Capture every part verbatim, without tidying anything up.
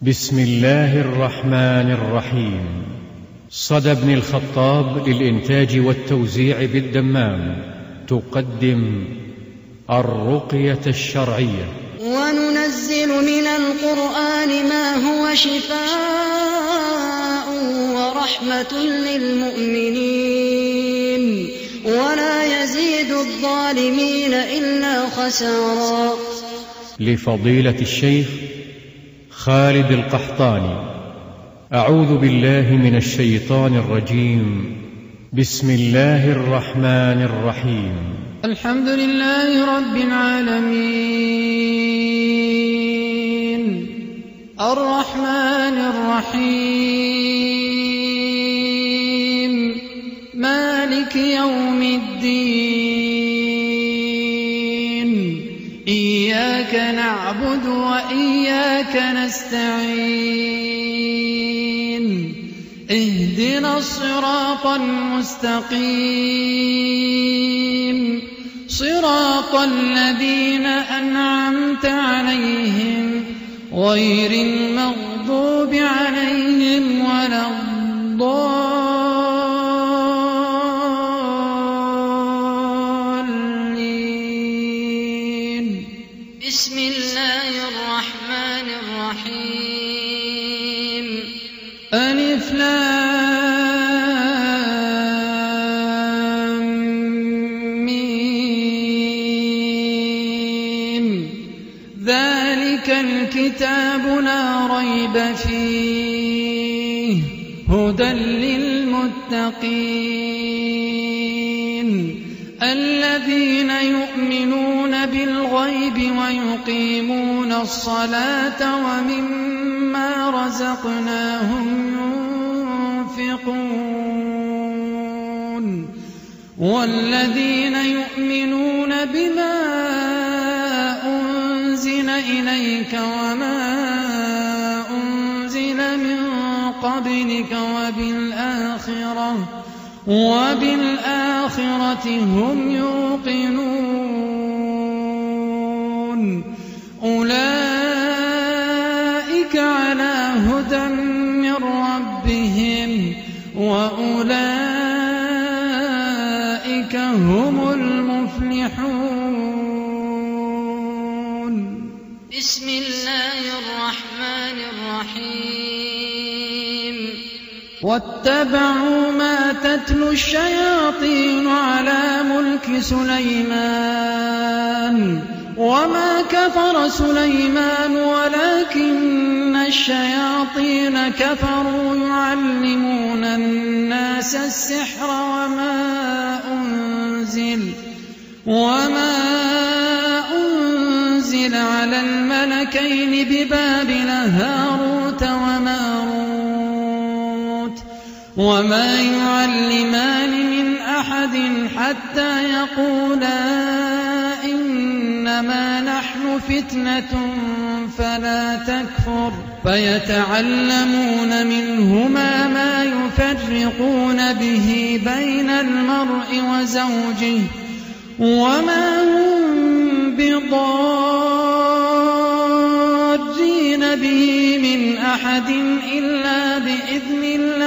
بسم الله الرحمن الرحيم. صدى بن الخطاب للإنتاج والتوزيع بالدمام تقدم الرقية الشرعية. وننزل من القرآن ما هو شفاء ورحمة للمؤمنين ولا يزيد الظالمين إلا خسارا. لفضيلة الشيخ خالد القحطاني. أعوذ بالله من الشيطان الرجيم. بسم الله الرحمن الرحيم. الحمد لله رب العالمين الرحمن الرحيم مالك يوم الدين إياك نعبد وإياك نستعين اهدنا الصراط المستقيم صراط الذين أنعمت عليهم غير المغضوب عليهم ولا الضالين. بسم الله الرحمن الرحيم. ألف لام ميم ذلك الكتاب لا ريب فيه هدى للمتقين الذين يؤمنون بالغيب ويقيمون الصلاة ومما رزقناهم ينفقون والذين يؤمنون بما أنزل إليك وما أنزل من قبلك وبالآخرة وبالآخرة هم يوقنون أولئك على هدى من ربهم وأولئك هم المفلحون. بسم الله الرحمن الرحيم. واتبعوا ما تتلو الشياطين على ملك سليمان وما كفر سليمان ولكن الشياطين كفروا يعلمون الناس السحر وما أنزل وما أنزل على الملكين ببابل هاروت وماروت وما يعلمان من أحد حتى يقولا إنما نحن فتنة فلا تكفر فيتعلمون منهما ما يفرقون به بين المرء وزوجه وما هم بضارين به من أحد إلا بإذن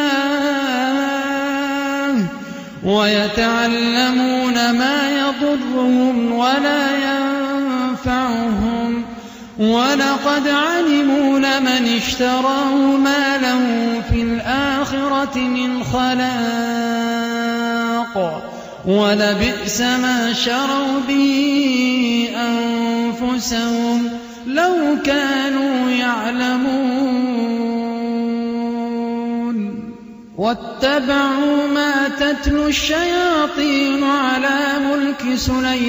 الله ويتعلمون ما يضرهم ولا ينفعهم ولقد علموا لمن اشتراه ما له في الآخرة من خلاق ولبئس ما شروا به أنفسهم لو كانوا يعلمون. واتبعوا ما تتلو الشياطين على ملك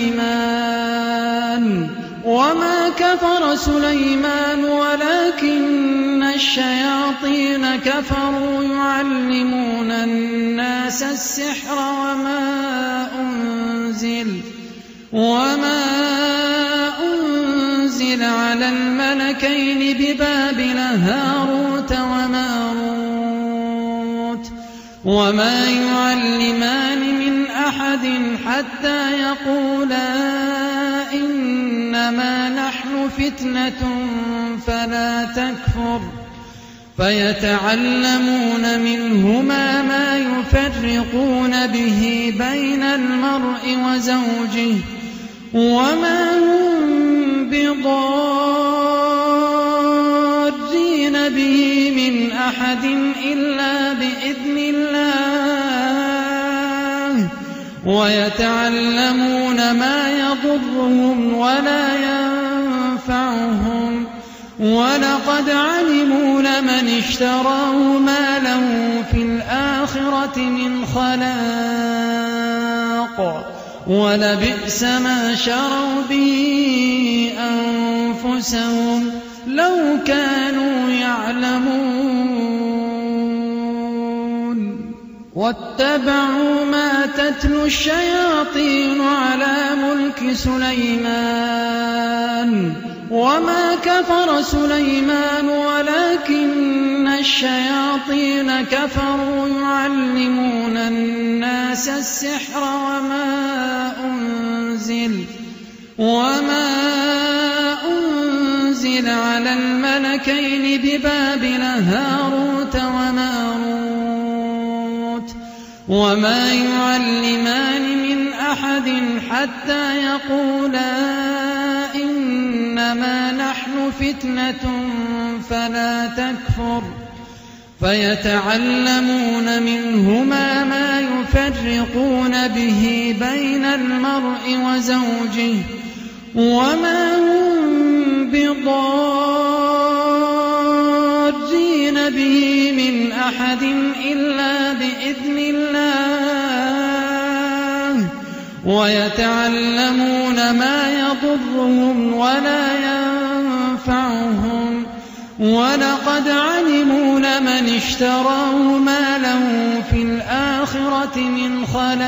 سليمان وما كفر سليمان ولكن الشياطين كفروا يعلمون الناس السحر وما أنزل وما أنزل على الملكين ببابل هاروت وماروت وما يعلمان من أحد حتى يقولا إنما نحن فتنة فلا تكفر فيتعلمون منهما ما يفرقون به بين المرء وزوجه وما هم بضارين به من أحد إلا بإذن الله ويتعلمون ما يضرهم ولا ينفعهم ولقد علموا لمن اشتراه ما له في الآخرة من خلاق ولبئس ما شروا به أنفسهم لو كانوا يعلمون واتبعوا ما تتلو الشياطين على ملك سليمان وما كفر سليمان ولكن الشياطين كفروا يعلمون الناس السحر وما أنزل وما أنزل على الملكين ببابل هاروت وماروت وما يعلمان من أحد حتى يقولا إنما نحن فتنة فلا تكفر فيتعلمون منهما ما يفرقون به بين المرء وزوجه وما هم بضارين به من أحد إلا بإذن الله ويتعلمون ما يضرهم ولا ينفعهم ولقد علموا لمن اشتراه ما له في الآخرة من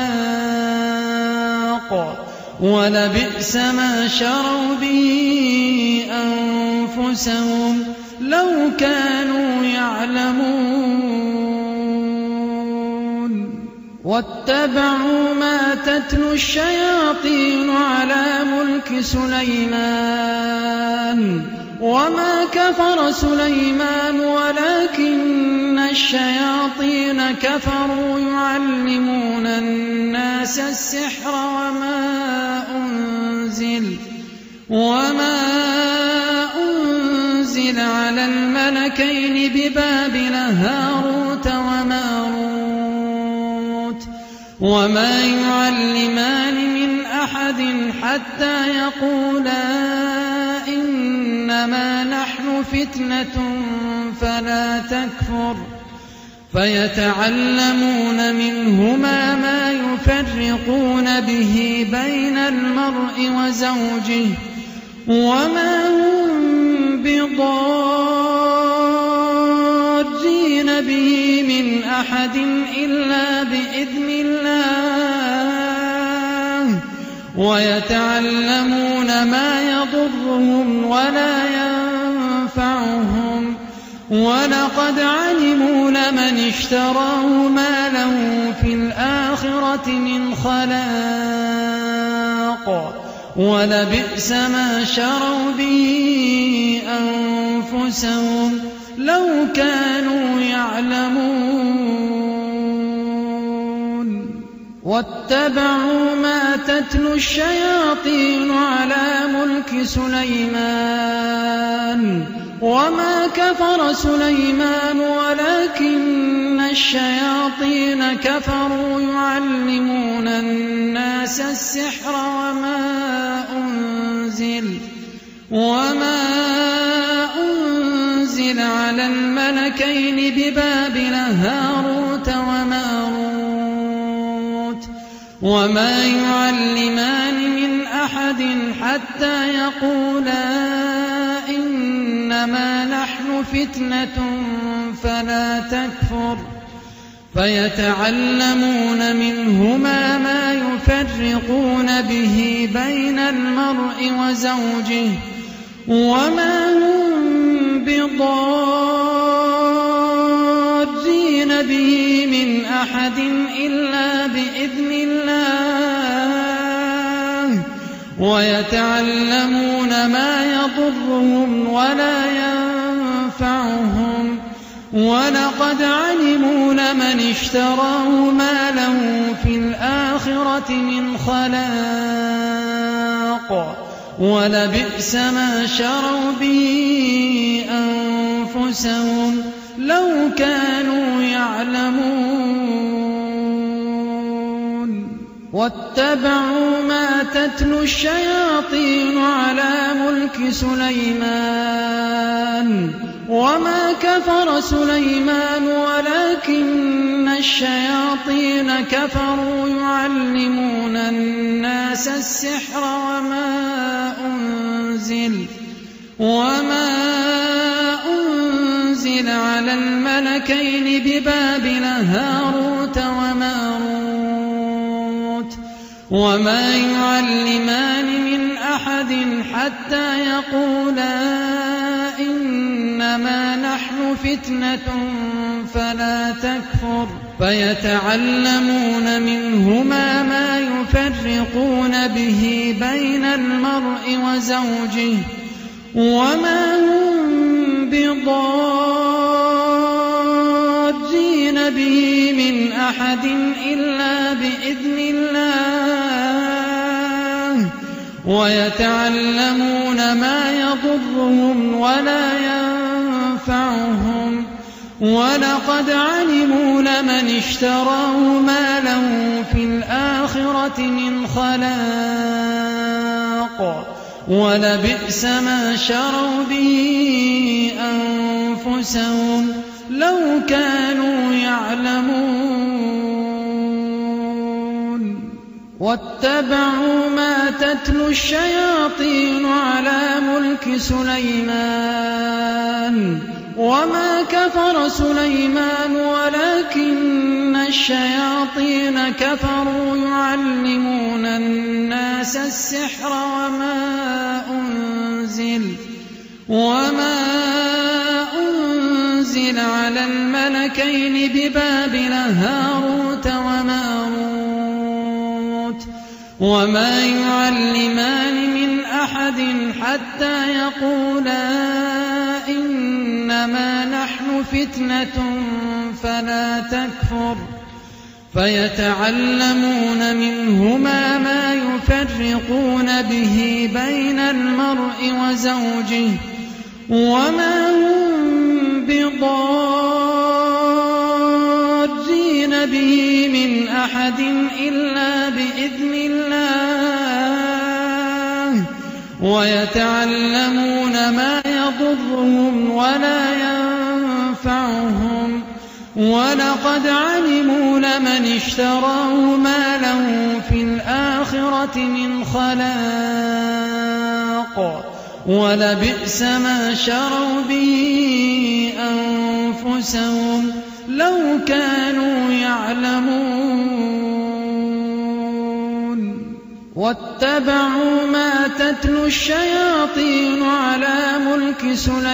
خلاق ولبئس ما شروا به أنفسهم لو كانوا يعلمون واتبعوا ما تتلو الشياطين على ملك سليمان وما كفر سليمان ولكن الشياطين كفروا يعلمون الناس السحر وما أنزل وما أنزل على الملكين ببابل هاروت وماروت وما يعلمان من أحد حتى يقولا إنما نحن فتنة فلا تكفر فيتعلمون منهما ما يفرقون به بين المرء وزوجه وما هم بضارين به من أحد إلا بإذن الله ويتعلمون ما يضرهم ولا ينفعهم ولقد علموا لمن اشتراه ما له في الآخرة من خلاق ولبئس ما شروا به أنفسهم لو كانوا يعلمون واتبعوا ما تتلو الشياطين على ملك سليمان وما كفر سليمان ولكن الشياطين كفروا يعلمون الناس السحر وما أنزل وما أنزل على الملكين ببابل هاروت وماروت وما يعلمان من أحد حتى يقولا إنما نحن فتنة فلا تكفر فيتعلمون منهما ما يفرقون به بين المرء وزوجه وما هم بضارين به من أحد إلا بإذن الله ويتعلمون ما يضرهم ولا ينفعهم ولقد علموا لمن اشتراه ما له في الآخرة من خلاق ولبئس ما شروا به أنفسهم لو كانوا يعلمون واتبعوا ما تتلو الشياطين على ملك سليمان وما كفر سليمان ولكن الشياطين كفروا يعلمون الناس السحر وما أنزل وما أنزل على الملكين ببابل هاروت وماروت وما يعلمان من أحد حتى يقولا إنما نحن فتنة فلا تكفر فيتعلمون منهما ما يفرقون به بين المرء وزوجه وما هم بضارين به من أحد إلا بإذن الله ويتعلمون ما يضرهم ولا ينفعهم ولقد علموا لمن اشتراه ما له في الآخرة من خلاق ولبئس ما شروا به أنفسهم لو كانوا يعلمون واتبعوا ما تتلو الشياطين على ملك سليمان وما كفر سليمان ولكن الشياطين كفروا يعلمون الناس السحر وما أنزل وما أنزل على الملكين ببابل هاروت وماروت وما يعلمان من أحد حتى يقولا إنما نحن فتنة فلا تكفر فيتعلمون منهما ما يفرقون به بين المرء وزوجه وما هم بضارين به من أحد إلا بإذن الله ويتعلمون ما يضرهم ولا ينفعهم ولقد علموا لمن اشتراه ما له في الآخرة من خلاق ولبئس ما شروا به أنفسهم لو كانوا يعلمون واتبعوا ما تتلو الشياطين على ملك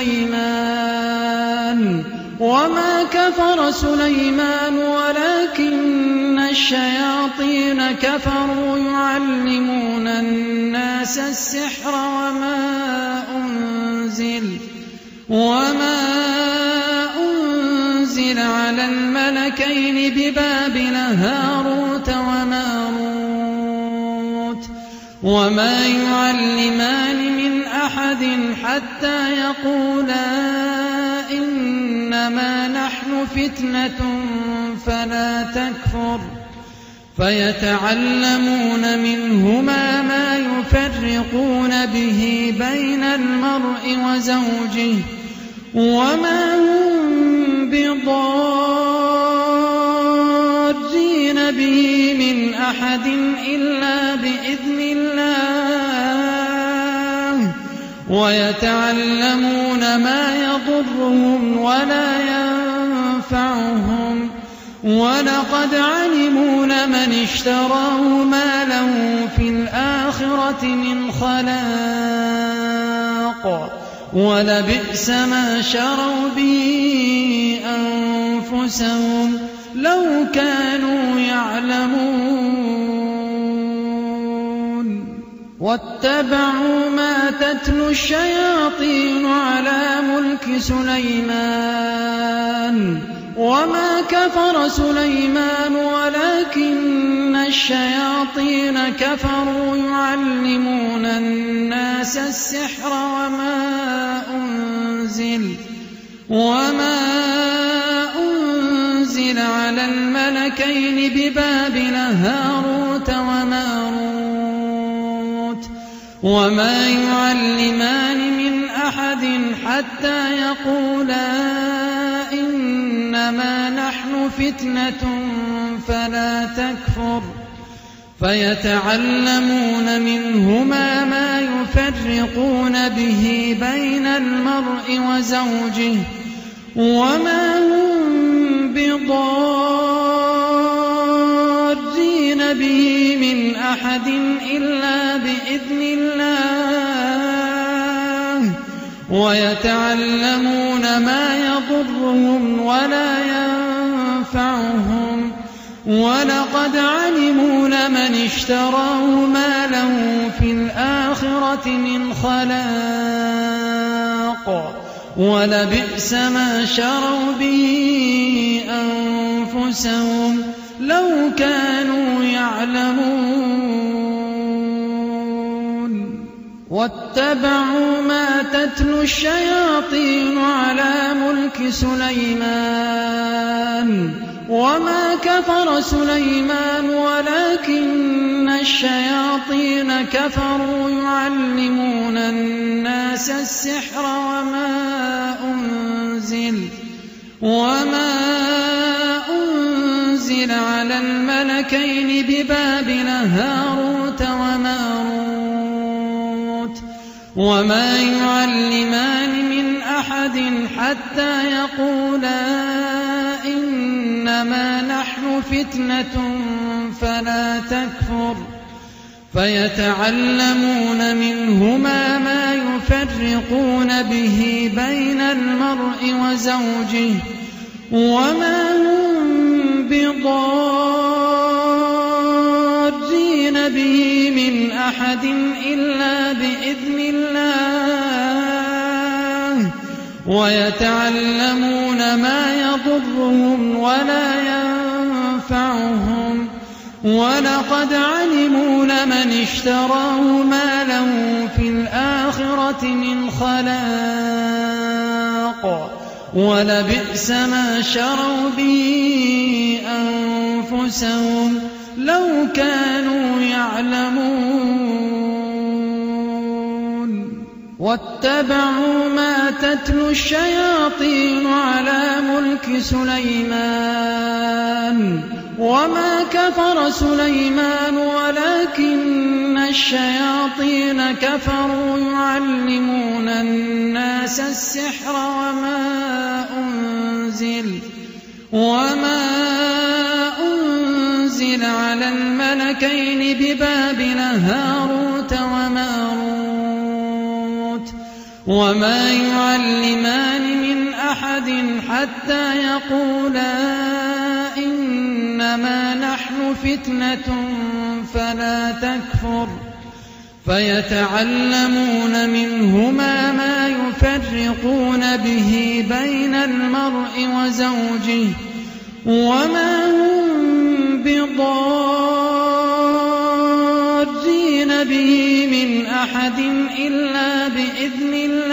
سليمان وما كفر سليمان ولكن الشياطين كفروا يعلمون الناس السحر وما أنزل وما أنزل على الملكين ببابل هاروت وماروت وما يعلمان من أحد حتى يقولا إنما نحن فتنة فلا تكفر فيتعلمون منهما ما يفرقون به بين المرء وزوجه وما هم بضارين به من أحد إلا بإذن الله ويتعلمون ما يضرهم ولا ينفعهم ولقد علموا لمن اشتراه ما له في الآخرة من خلاق ولبئس ما شروا به أنفسهم لو كانوا يعلمون واتبعوا ما تتلو الشياطين على ملك سليمان وما كفر سليمان ولكن الشياطين كفروا يعلمون الناس السحر وما أنزل وما أنزل على الملكين ببابل هاروت وماروت وما يعلمان من أحد حتى يقولا إنما نحن فتنة فلا تكفر فيتعلمون منهما ما يفرقون به بين المرء وزوجه وما هم بضارين به من أحد إلا بإذن الله ويتعلمون ما يضرهم ولا ينفعهم ولقد علموا لمن اشتراه ما له في الآخرة من خلاق ولبئس ما شروا به أنفسهم لو كانوا يعلمون واتبعوا ما تتلو الشياطين على ملك سليمان وما كفر سليمان ولكن الشياطين كفروا يعلمون الناس السحر وما أنزل وما أنزل على الملكين ببابل هاروت وماروت وما يعلمان من أحد حتى يقولا إنما نحن فتنة فلا تكفر فيتعلمون منهما ما يفرقون به بين المرء وزوجه وما هم بضارين به من أحد إلا بإذن الله ويتعلمون ما يضرهم ولا ينفعهم ولقد علموا لمن اشتراه ما له في الآخرة من خلاق ولبئس ما شروا به أنفسهم لو كانوا يعلمون واتبعوا ما تتلو الشياطين على ملك سليمان وما كفر سليمان ولكن الشياطين كفروا يعلمون الناس السحر وما أنزل وما أنزل على الملكين ببابل هاروت وماروت وما يعلمان من أحد حتى يقولا إنما نحن فتنة فلا تكفر فيتعلمون منهما ما يفرقون به بين المرء وزوجه وما هم بضارين به من أحد إلا بإذن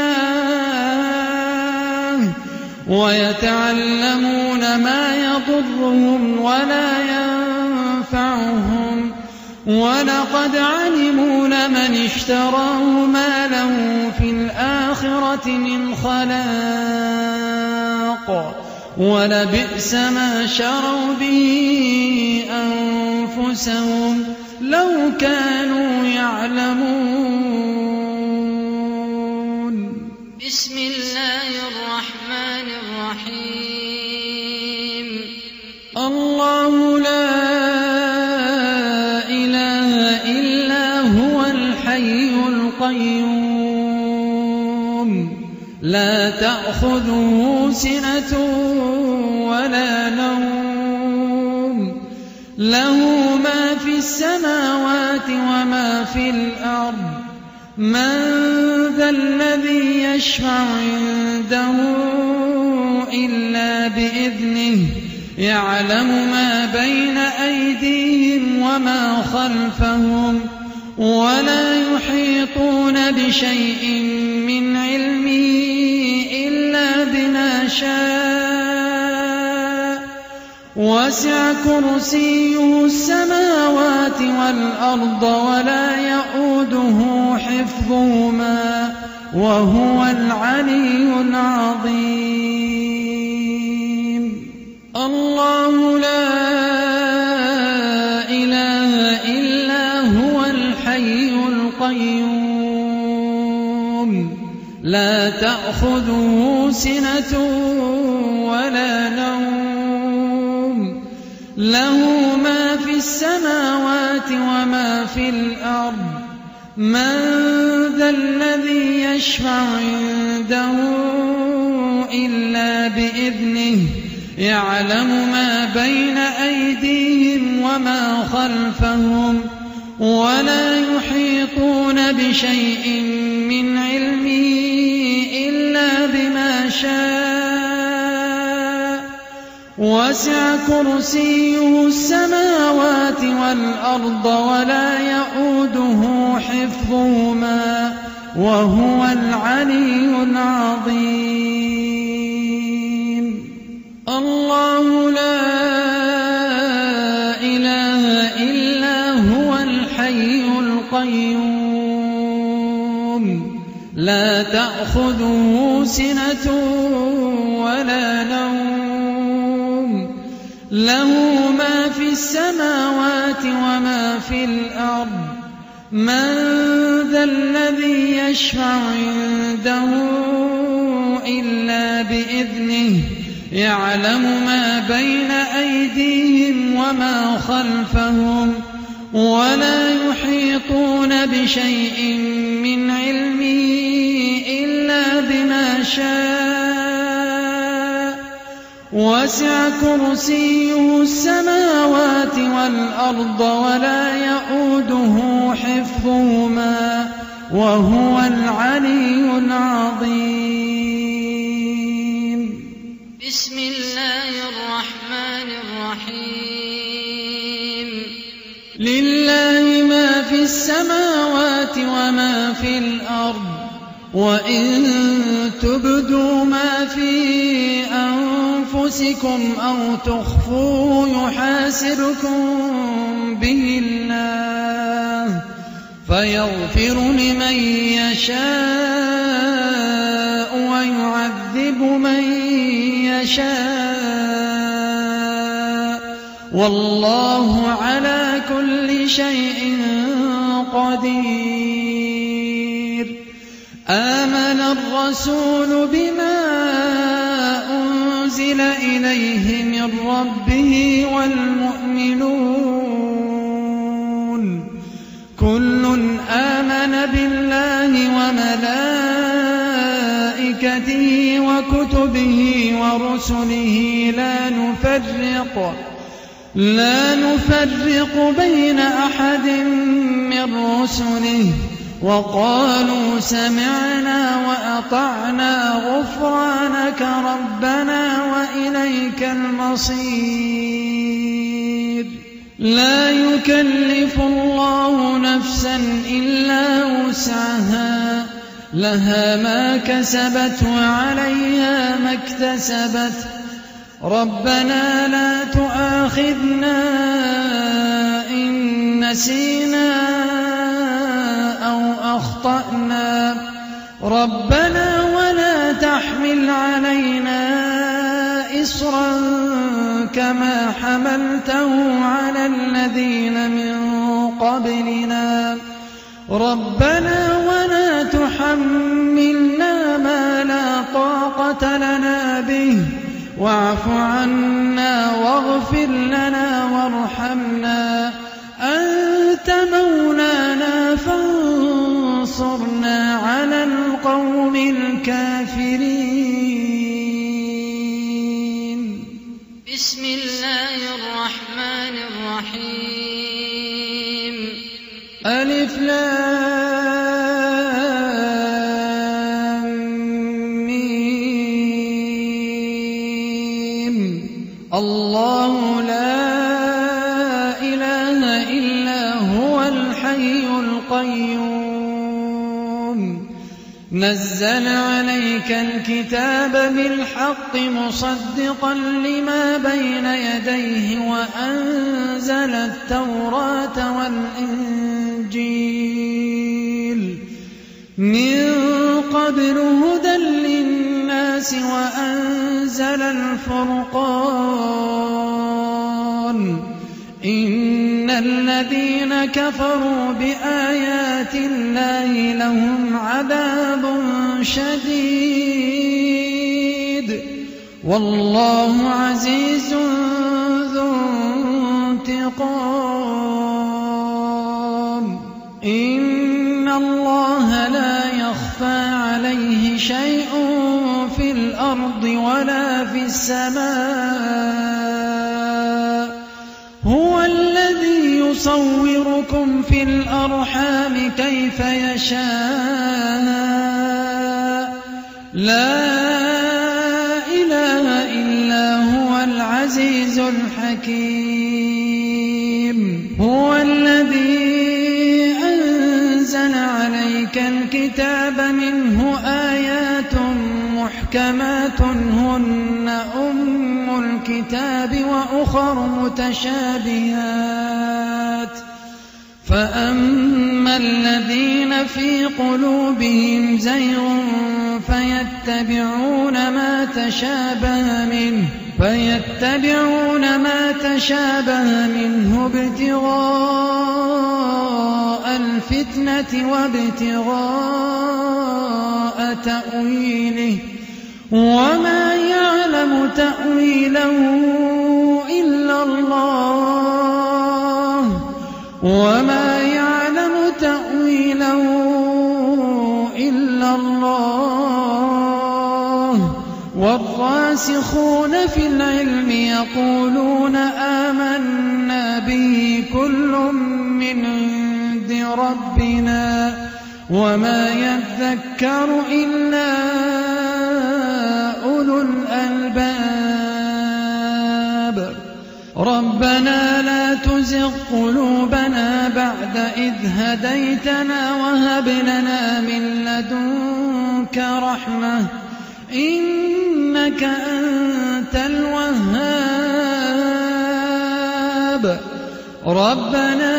الله ويتعلمون ما يضرهم ولا ينفعهم ولقد علموا لمن اشتراه ما له في الآخرة من خلاق ولبئس ما شروا به أنفسهم لو كانوا يعلمون. بسم الله الرحمن الرحيم. الله لا إله إلا هو الحي القيوم لا تأخذه سنة ولا نوم له ما في السماوات وما في الأرض من ذا الذي يشفع عنده إلا بإذنه يعلم ما بين أيديهم وما خلفهم ولا يحيطون بشيء من علمه إلا بما شاء وسع كرسيه السماوات والأرض ولا يئوده حفظهما وهو العلي العظيم الله لا إله إلا هو الحي القيوم لا تأخذه سنة ولا نوم له ما في السماوات وما في الأرض من ذا الذي يشفع عنده إلا بإذنه يعلم ما بين أيديهم وما خلفهم ولا يحيطون بشيء من علمه إلا بما شاء وسع كرسيه السماوات والأرض ولا يئوده حفظهما وهو العلي العظيم الله لا إله إلا هو الحي القيوم لا تأخذه سنة ولا نوم له ما في السماوات وما في الأرض من ذا الذي يشفع عنده إلا بإذنه يعلم ما بين أيديهم وما خلفهم ولا يحيطون بشيء من علمه إلا بما شاء وسع كرسيه السماوات والأرض ولا يئوده حفظهما وهو العلي العظيم بسم الله الرحمن الرحيم لله ما في السماوات وما في الأرض وإن تبدوا ما في أنفسكم أو تخفوه يحاسبكم به الله فيغفر لمن يشاء ويعذب من يشاء والله على كل شيء قدير آمن الرسول بما أنزل إليه من ربه والمؤمنون كل آمن بالله وملائكته وكتبه ورسله لا نفرق لا نفرق بين أحد من رسله وقالوا سمعنا وأطعنا غفرانك ربنا وإليك المصير لا يكلف الله نفسا إلا وسعها لها ما كسبت وعليها ما اكتسبت ربنا لا تؤاخذنا إن نسينا أو أخطأنا ربنا ولا تحمل علينا إصرا كما حملته على الذين من قبلنا ربنا ولا تحملنا ما لا طاقة لنا به واعف عنا واغفر لنا وارحمنا أنت مولانا فانصرنا على القوم الكافرين بسم الله الرحمن الرحيم الرحيم ألف لام ميم الله لا إله إلا هو الحي القيوم نزل عليك الكتاب بالحق مصدقا لما بين يديه وأنزل التوراة والإنجيل من قبل هدى للناس وأنزل الفرقان إن الذين كفروا بآيات الله لهم عذاب شديد والله عزيز ذو انتقام إن الله لا يخفى عليه شيء في الأرض ولا في السماء هو الذي يصوركم في الأرحام كيف يشاء لا إله إلا هو العزيز الحكيم هو الذي أنزل عليك الكتاب منه آيات محكمات هن أم الكتاب وأخر متشابهات فأما الذين في قلوبهم زيغ فيتبعون ما تشابه منه فيتبعون ما تشابه منه ابتغاء الفتنة وابتغاء تأويله وما يعلم تأويله إلا الله وما يعلم تأويله إلا الله والراسخون في العلم يقولون آمنا به كل من عند ربنا وما يذكر إلا أولو الألباب ربنا لا تزغ قلوبنا بعد إذ هديتنا وهب لنا من لدنك رحمة إنك أنت الوهاب ربنا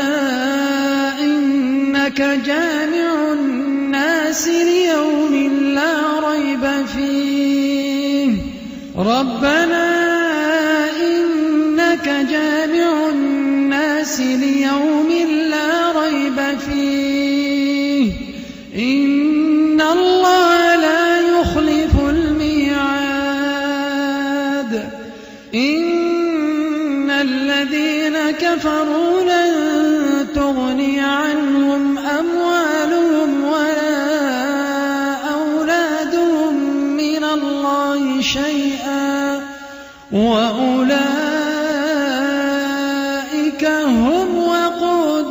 إنك جامع الناس ليوم لا ريب فيه ربنا إنك جامع الناس ليوم لا ريب فيه إن الله لا يخلف الميعاد إن الذين كفروا لن تغني عنهم أموالهم ولا أولادهم من الله شيئا وأولئك هم وقود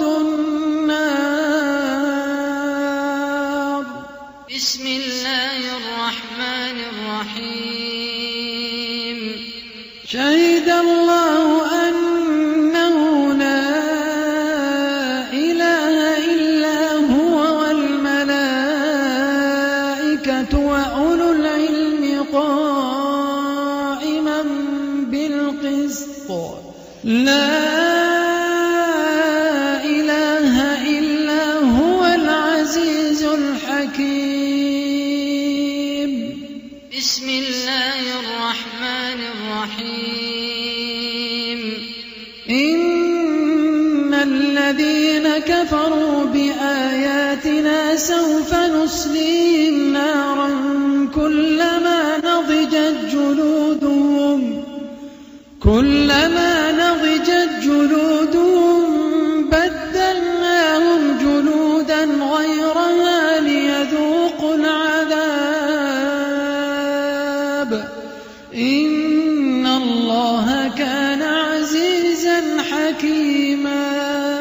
النار بسم الله الرحمن الرحيم شهد الله أنه لا إله إلا هو والملائكة وأولو العلم قائما بالقسط لا إله إلا هو العزيز الحكيم بسم الله الرحمن الرحيم إن الذين كفروا بآياتنا سوف نصليهم نارا كلما نضجت جلودهم كلما نضجت جلودهم بدلناهم جلودا غيرها ليذوقوا العذاب إن الله كان عزيزا حكيما حكيما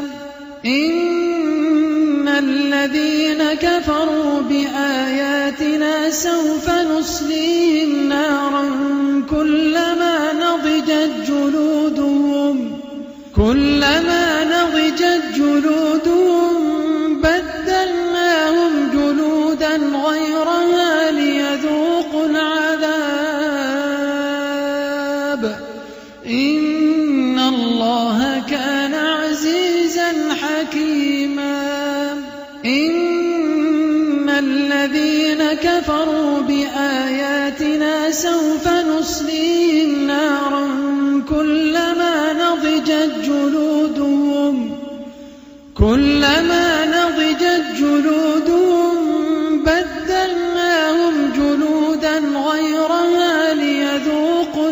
إن الذين كفروا بآياتنا سوف نصليهم نارا كلما نضجت جلودهم كلما نضجت جلودهم بدلناهم جلودا غيرها ليذوقوا العذاب إن الله كان عزيزا حكيما إن الذين كفروا بآياتنا سوف نصليهم نارا كلما نضجت جلودهم كلما نضجت جلودهم بدلناهم جلودا غيرها ليذوقوا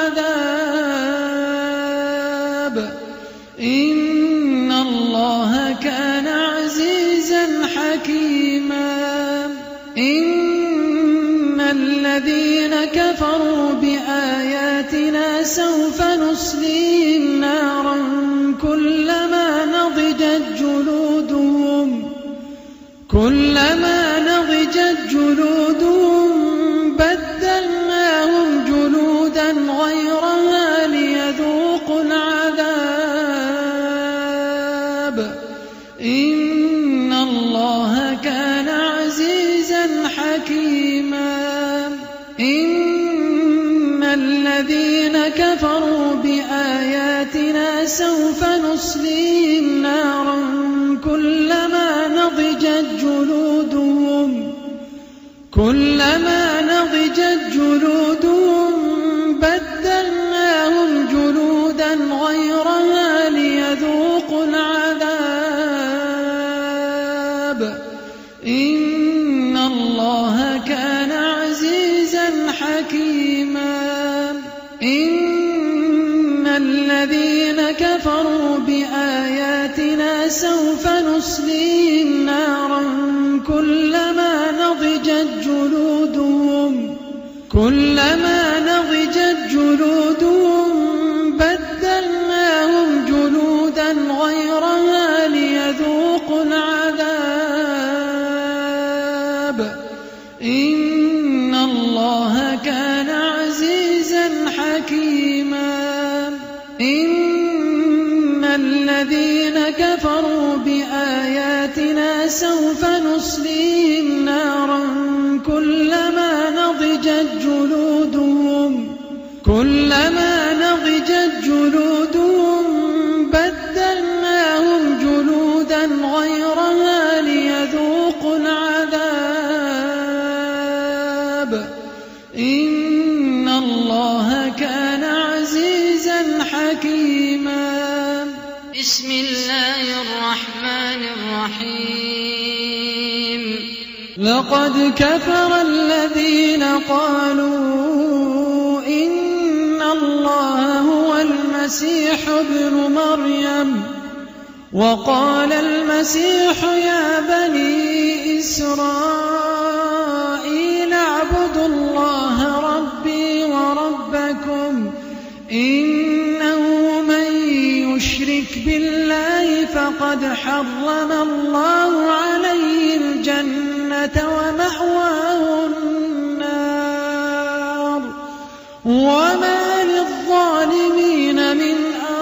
العذاب إن الله كان عزيزا حكيما إن الذين كفروا بآياتنا سوف نصليهم نارا كلما نضجت جلودهم كلما نضجت جلودهم بدلناهم جلودا غيرها ليذوقوا العذاب إن الله كان عزيزا حكيما إن الذين كفروا بآياتنا سوف نصليهم نارا كلما نضجت جلودهم كلما نضجت جلودهم بدلناهم جلودا غيرها ليذوقوا العذاب إن الله كان عزيزا حكيما إن الذين كفروا بآياتنا سوف نصليهم نارا كلما نضجت جلودهم كلما نضجت جلودهم بدلناهم جلودا غيرها ليذوقوا العذاب إن الله كان عزيزا حكيما إن الذين كفروا بآياتنا سوف نصليهم نارا كلما نضجت جلودهم كلما نضجت جلودهم بدلناهم جلودا غيرها ليذوقوا العذاب إن الله كان عزيزا حكيما بسم الله الرحمن الرحيم لقد كفر الذين قالوا إن الله هو المسيح ابن مريم وقال المسيح يا بني إسرائيل اعبدوا الله ربي وربكم إنه من يشرك بالله فقد حرم الله عليه الجنة ومأواه النار وما للظالمين من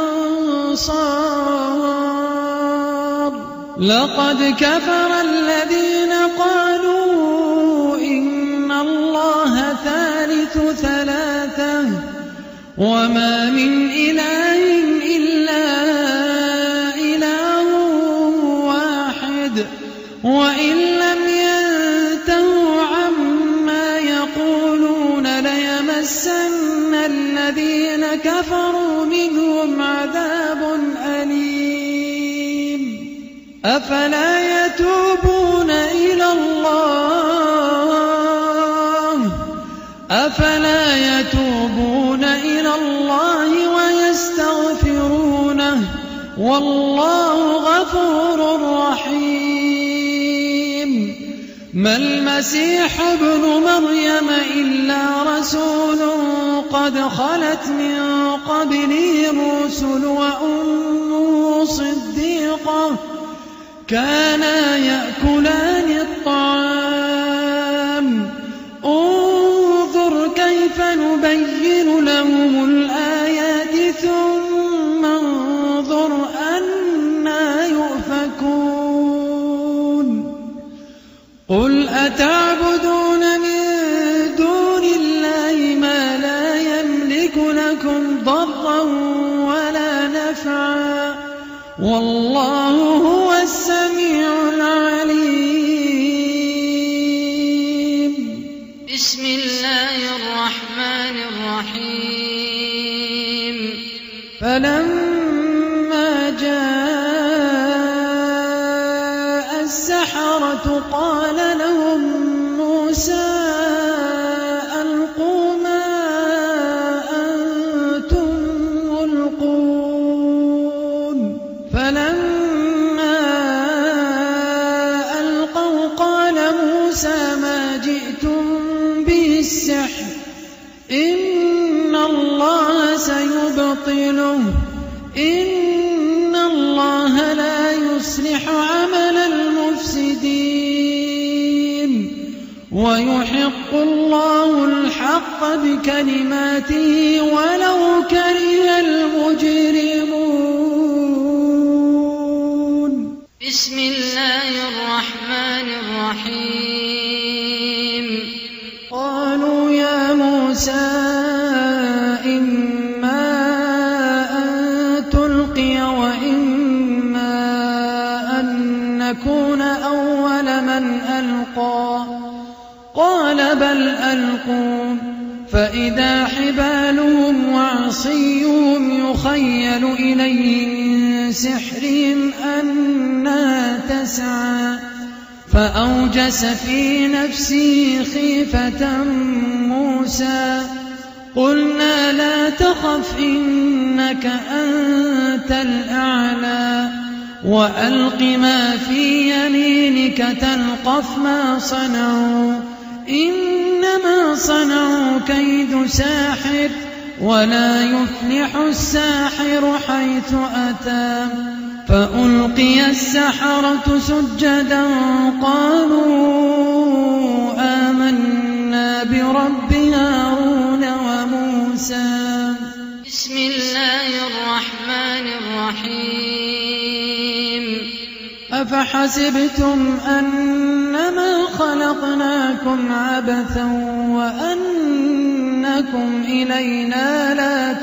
أنصار لقد كفر الذين قالوا إن الله ثالث ثلاثة وما من إله إلا إله واحد وإن لم ينتهوا عما يقولون ليمسن الذين كفروا منهم عذاب أليم أفلا يتوبون إلى الله أفلا يتوبون إلى الله ويستغفرونه والله غفور رحيم ما المسيح ابن مريم إلا رسول قد خلت من قبله الرسل وأمه صديقة كانا يأكلان الطعام انظر كيف نبين لهم الآيات ثم انظر أنى يؤفكون قل أتعبدون من دون الله ما لا يملك لكم ضرا ولا نفعا والله هو السميع العليم. بسم الله الرحمن الرحيم. فلما جاء السحرة قال لهم موسى ألقوا ما أنتم ملقون فلما ألقوا قال موسى ما جئتم به السحر إن الله سيبطله إن الله لا يصلح عمل المفسدين ويحق الله الحق بكلماته ولو كره المجرمون. بسم الله الرحمن الرحيم. قالوا يا موسى إما أن تلقي وإما أن نكون أول من ألقى قال بل ألقوا فإذا حبالهم وعصيهم يخيل إليه من سحرهم أنها تسعى فأوجس في نفسه خيفة موسى قلنا لا تخف إنك أنت الأعلى وألق ما في يمينك تلقف ما صنعوا إنما صنعوا كيد ساحر ولا يفلح الساحر حيث أتى فألقي السحرة سجدا قالوا آمنا برب هارون وموسى. بسم الله الرحمن الرحيم. أفحسبتم أنما خلقناكم عبثا وأنكم إلينا لا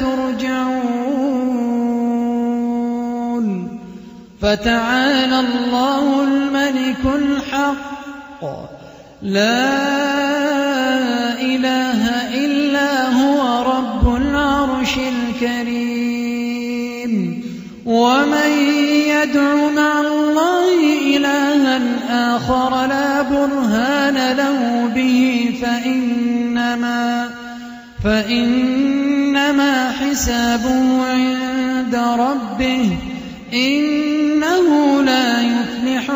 ترجعون فتعالى الله الملك الحق لا إله إلا هو رب العرش الكريم ومن يدع مع الله إلها آخر لا برهان له به فإنما, فإنما حسابه عند ربه إنه لا يفلح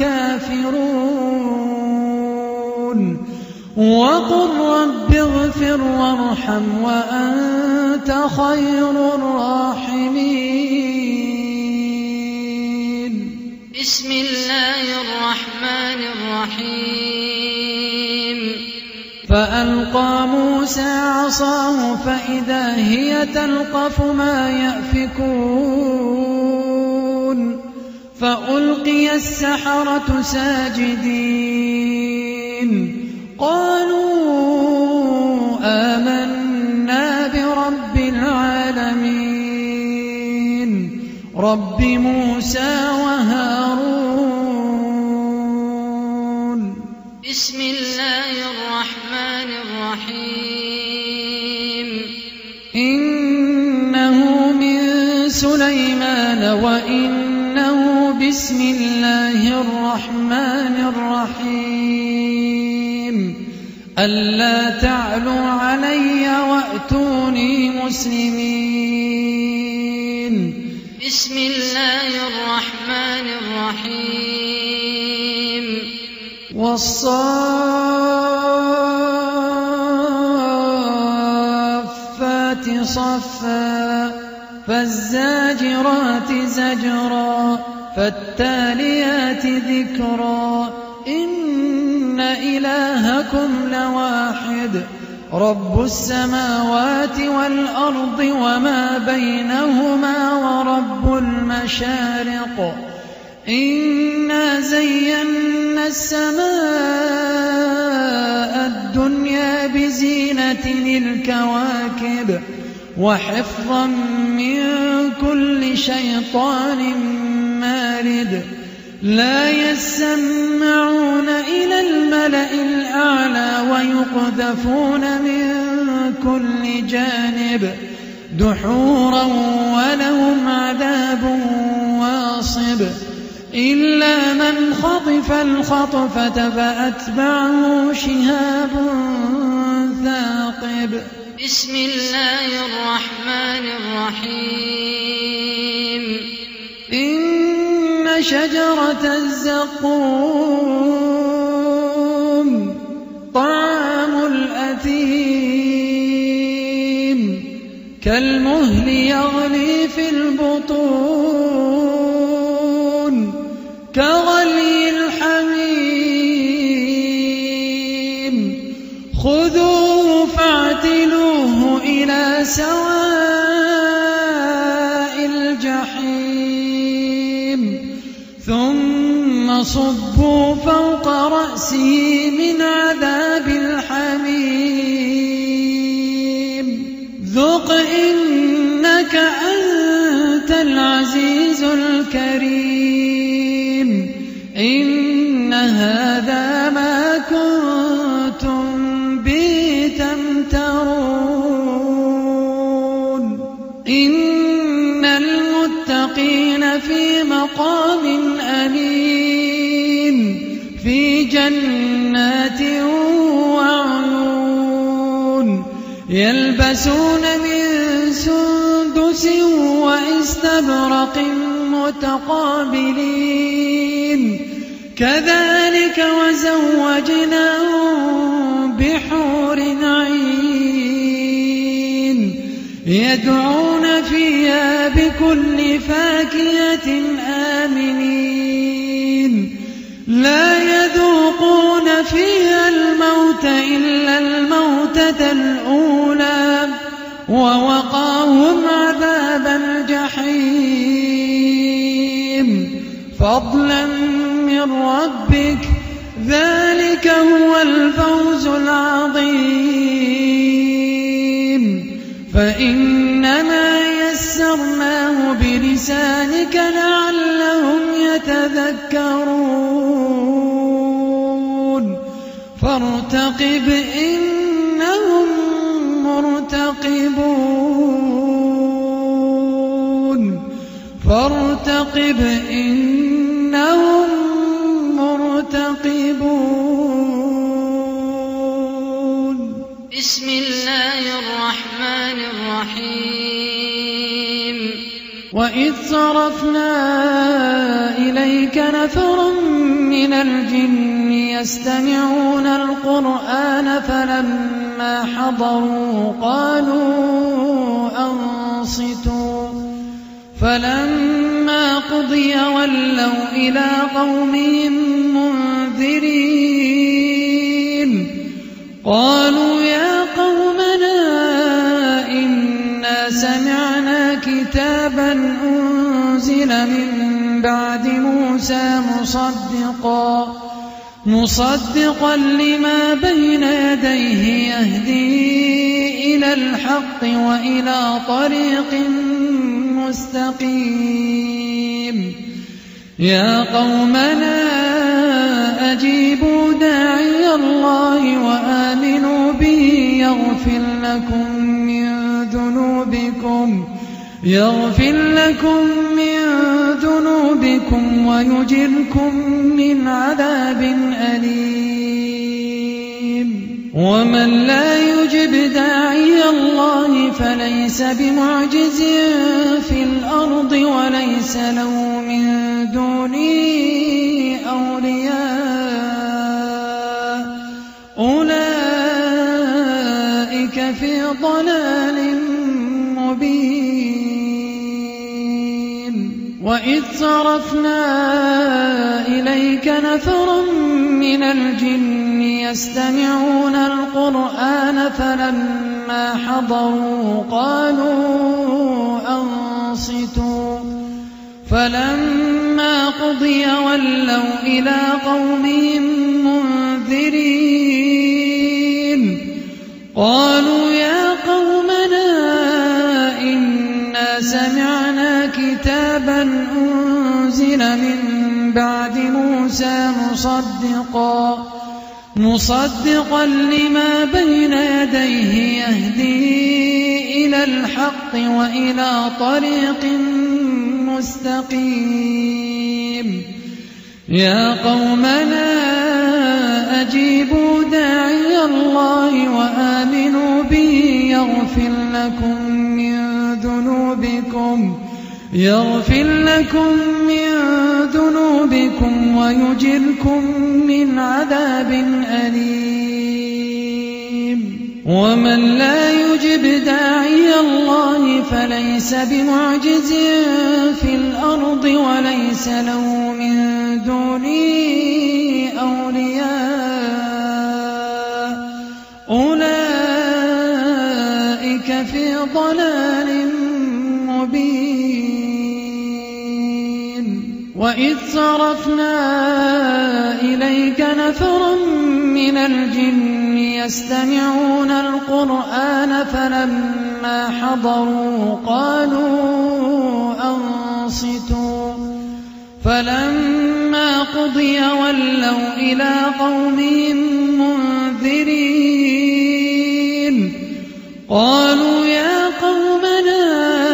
الكافرون وقل رب اغفر وارحم وأنت خير الراحمين. بسم الله الرحمن الرحيم. فألقى موسى عصاه فإذا هي تلقف ما يأفكون فألقي السحرة ساجدين قالوا آمنا برب العالمين رب موسى وهارون. بسم الله الرحمن الرحيم. إنه من سليمان وإنه بسم الله الرحمن الرحيم ألا تعلوا علي وأتوني مسلمين. بسم الله الرحمن الرحيم. وَالصَّافَّاتِ صَفًّا فَالزَّاجِرَاتِ زَجْرًا فَالتَّالِيَاتِ ذِكْرًا إِنَّ إِلَٰهَكُمْ لَوَاحِدٌ رَبُّ السَّمَاوَاتِ وَالْأَرْضِ وَمَا بَيْنَهُمَا وَرَبُّ الْمَشَارِقِ إِنَّا زَيَّنَّا السَّمَاءَ الدُّنْيَا بِزِينَةٍ الْكَوَاكِبِ وَحِفْظًا مِّن كُلِّ شَيْطَانٍ مَّارِدٍ لَّا يَسَّمَّعُونَ إِلَى الْمَلَإِ الْأَعْلَىٰ وَيُقْذَفُونَ مِن كُلِّ جَانِبٍ دُحُورًا وَلَهُمْ عَذَابٌ وَاصِبٌ إِلَّا مَنْ خَطِفَ الْخَطْفَةَ فَأَتْبَعَهُ شِهَابٌ ثَاقِبٌ. بسم الله الرحمن الرحيم. إن شجرة الزقوم طعام الأثيم كالمهل يغلي في البطون كغلي الحميم خذوه فاعتلوه إلى سواء الجحيم ثم صبوا فوق رأسه من عذاب الحميم ذق إنك أنت العزيز الكريم إن هذا ما كنتم به تمترون إن المتقين في مقام أمين في جنات وعيون يلبسون من سندس وإستبرق متقابلين كذلك وزوجناهم بحور عين يدعون فيها بكل فاكهة آمنين لا يذوقون فيها الموت إلا الموتة الأولى ووقاهم عذاب الجحيم فضلا من ربك ذلك هو الفوز العظيم فإنما يسرناه بلسانك لعلهم يتذكرون فارتقب إنهم مرتقبون فارتقب إنهم مرتقبون. بسم الله الرحمن الرحيم. وإذ صرفنا إليك نفرا من الجن يستمعون القرآن فلما حضروا قالوا أنصتوا فلما قضي ولوا إلى قومهم منذرين قالوا يا قومنا إنا سمعنا كتابا أنزل من بعد موسى مصدقا مصدقا لما بين يديه يهدي إلى الحق وإلى طريق مستقيم يا قومنا أجيبوا داعي الله وآمنوا به يغفر لكم من ذنوبكم يغفر لكم من ذنوبكم ويجركم من عذاب أليم ومن لا يجب داعي الله فليس بمعجز في الأرض وليس له من دونه أولياء وإذ صرفنا إليك نفرا من الجن يستمعون القرآن فلما حضروا قالوا أنصتوا فلما قضي ولوا إلى قومهم منذرين قالوا يا قومنا إنا سمعنا كتابا أنزل من بعد موسى مصدقا مصدقا لما بين يديه يهدي إلى الحق وإلى طريق مستقيم يا قومنا أجيبوا داعي الله وآمنوا به يغفر لكم من ذنوبكم يغفر لكم من ذنوبكم ويجركم من عذاب أليم ومن لا يجب داعي الله فليس بمعجز في الأرض وليس له من دونه أولياء أولئك في ضلال مبين وإذ صرفنا إليك نفرا من الجن يستمعون القرآن فلما حضروا قالوا أنصتوا فلما قضي ولوا إلى قومهم منذرين قالوا يا قومنا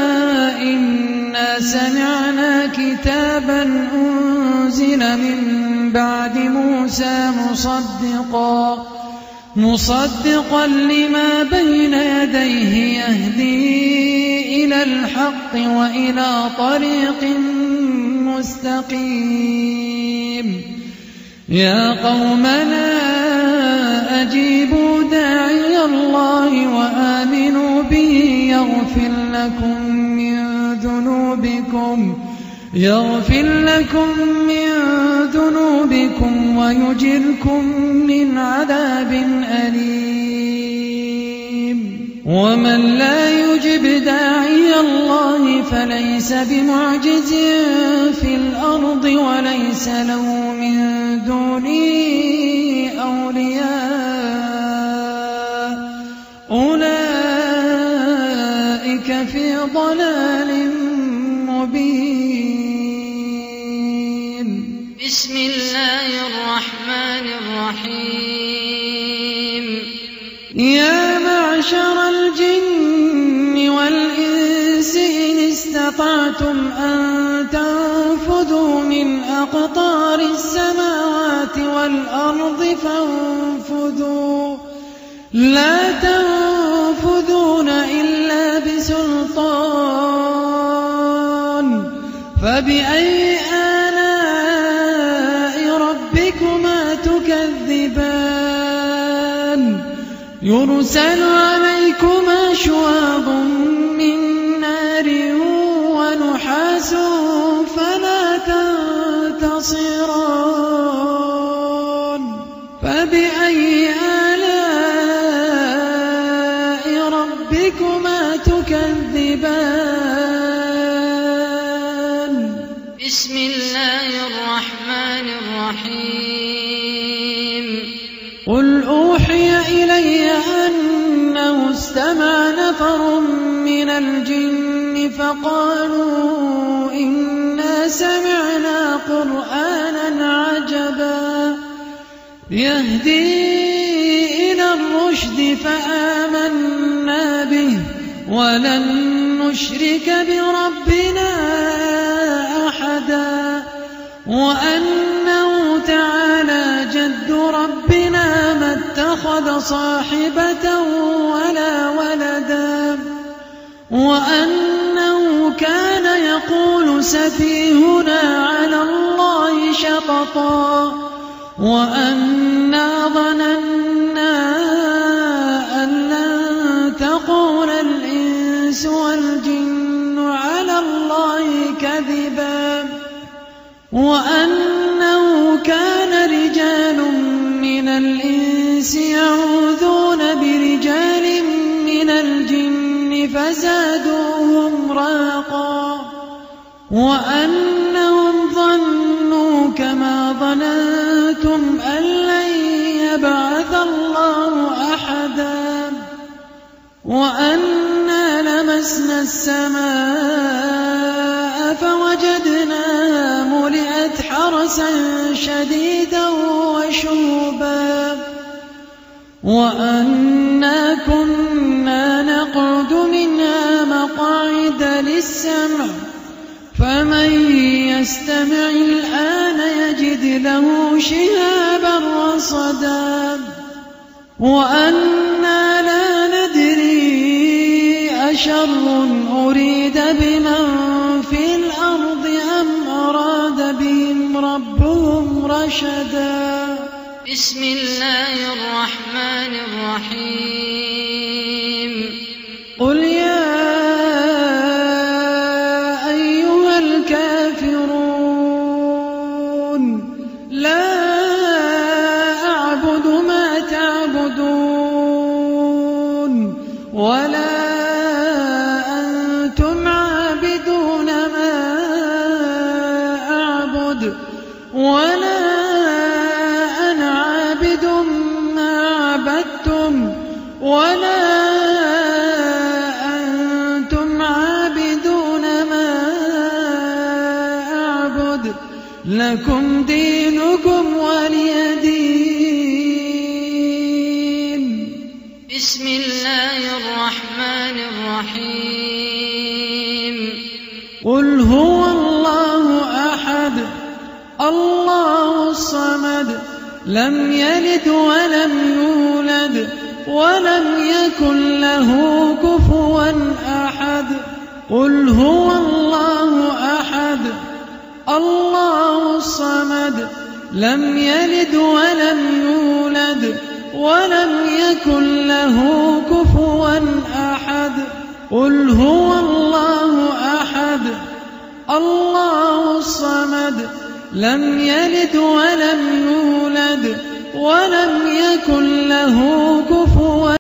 إنا سمعنا كتابا أنزل من بعد موسى مصدقا مصدقا لما بين يديه يهدي إلى الحق وإلى طريق مستقيم يا قومنا أجيبوا داعي الله وآمنوا به يغفر لكم من ذنوبكم يغفر لكم من ذنوبكم ويجركم من عذاب أليم ومن لا يجب داعي الله فليس بمعجز في الأرض وليس له من دونه أولياء أولئك في ضلال مبين بسم الله الرحمن الرحيم يا معشر الجن والإنس إن استطعتم أن تنفذوا من أقطار السماوات والأرض فانفذوا لا تنفذون إلا بسلطان فبأي آلاء ربكما تكذبان يرسل عليكما شواظ من نار ونحاس فلا تنتصران فبأي آلاء ربكما تكذبان بسم الله الرحمن الرحيم قل أوحي إلي أنه استمع نفر من الجن فقالوا إنا سمعنا قرآنا عجبا يهدي إلى الرشد فآمنا به ولن نشرك بربنا أحدا وأنه تعالى جد ربنا ما اتخذ صاحبة ولا ولدا وأنه كان يقول سفيهنا على الله شططا وأنا ظننا أن لن تقول الإنس والجن على الله كذبا وأنه كان رجال من الإنس يعوذون برجال من الجن فزادوهم رهقا وأنهم ظنوا كما ظننتم أن لن يبعث الله أحدا وأنا لمسنا السماء فوجدناها ملئت حرسا شديدا وشهبا وأنا كنا نقعد منها مقاعد للسمع فمن يستمع الآن يجد له شهابا رصدا وأنا لا ندري أشر أريد بمن في الأرض أم أراد بهم ربهم رشدا. بسم الله الرحمن الرحيم. قل يا أيها الكافرون لا أعبد ما تعبدون ولا أنتم عابدون ما أعبد ولا أنا عابد ما عبدتم ولا أنتم عابدون ما أعبد لكم دينكم ولي دين. بسم الله الرحمن الرحيم. قل هو الله أحد الله الصمد لم يلد ولم يولد ولم يكن له كفوا أحد. قل هو الله أحد الله الصمد لم يلد ولم يولد ولم يكن له كفوا أحد. قل هو الله أحد الله الصمد لم يلد ولم يولد ولم يكن له كفوا